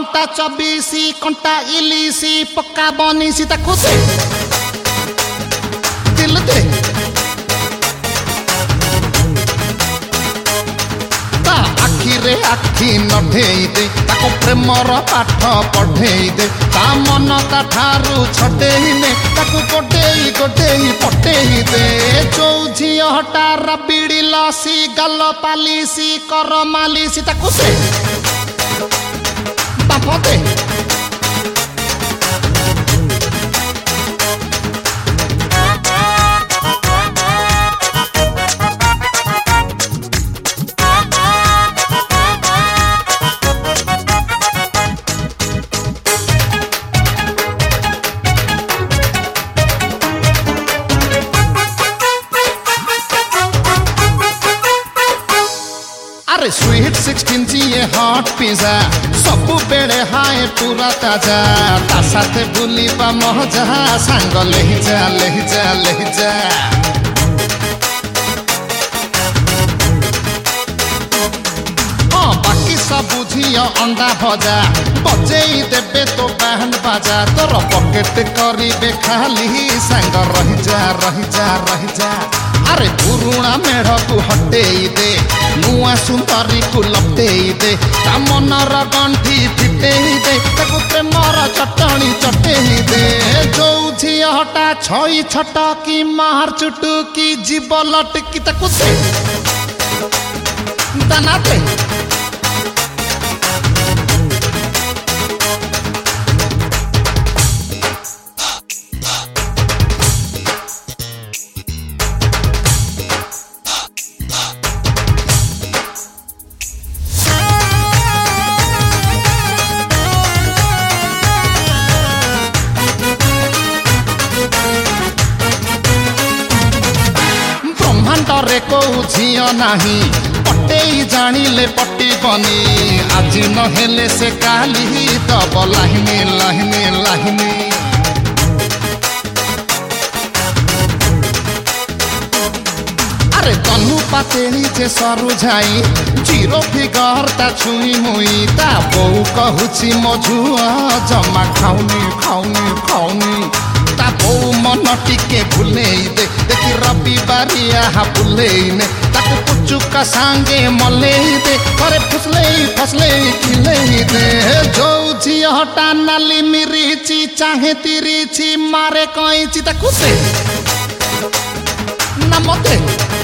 हटा 24 कंटा इलिसी पक्का बनीसी ताकू दे दिल दे ता आखिरे आखि नढेई दे ताको प्रेमर पाठ पढ़ेई दे ता मन ता ठारू छटेई ने ताको गोटेई गोटेई पटेई दे जो झियो हटा रबिड़ी लसी गल पालिसी कर मालिसी ताको दे बाप दे अरे स्वीट 16 जी ये हॉट पिज़्ज़ा सबु बेड़े हाय पूरा ताजा ता साथे बुलिबा मजा सांग लेहि जा लेहि जा लेहि जा बाकी सब बुझियो अंडा भजा बजेई देबे तो बैंड बाजा तोर पॉकेट करिबे खाली सांग रहि जा रहि जा रहि जा अरे पुरुणा मेढ़ को हटेई दे नुआ सुंदरी को लपटेई दे ता मनर गंठी फिटेई दे ताको प्रेमर चटणी चटेई दे जो झियो हटा छई छट की मार चुटू की जीव लटकी ताको दे दाना दे रे को झियो नाही पटेई जानिले पटी बनी आज नहेले से काली दब लाहिनी लाहिनी लाहिनी अरे तनु पातेली जे सरु जाई जीरो फिगर ता छुई मुई ता बहु कहूची मझुआ जमा खाउनी खाउनी खाउनी ता बहु मन टिके भुलेई दे देखी रविवारिया बुलेई ने ताको पुचुका सांगे मलेई दे करे फसलेई खिलेई दे जो झियो हटा नाली मिरीची चाहे तिरीची मारे कईची ताको दे ना मते